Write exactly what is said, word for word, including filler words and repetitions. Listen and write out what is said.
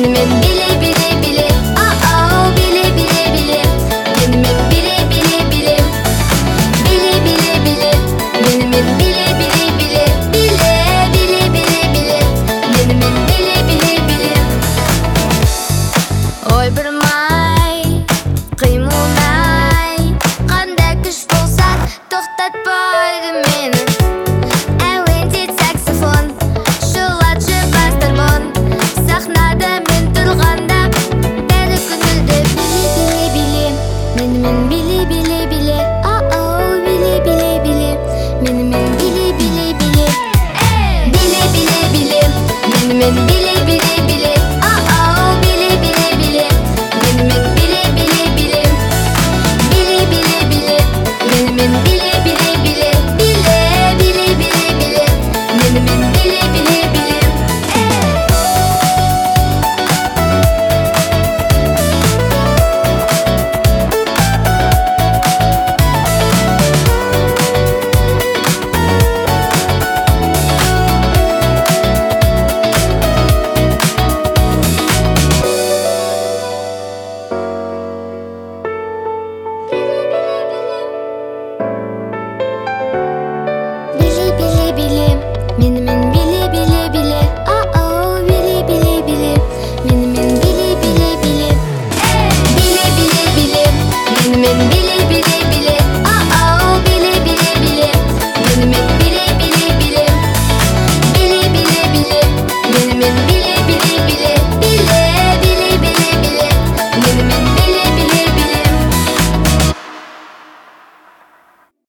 Менімен біле біле біле, ау біле біле біле. Менімен біле біле біле, біле біле біле. Менімен біле біле біле, біле біле біле біле. Менімен біле біле біле. Ой бір май қимылдай, қандай күш болса тоқтатпайды мені. Әуендейді саксофон, шулатшы бастармон. Сахнада мен тұрғанда бәрі көңілді биле биле биле. Менімен биле биле биле, ау биле биле биле. Менімен биле биле биле, биле биле биле. Менімен биле биле биле, ау биле биле биле. Менімен биле биле биле, биле биле биле. Менімен биле биле биле, биле биле биле биле. Менімен биле биле биле. Биле биле биле, менімен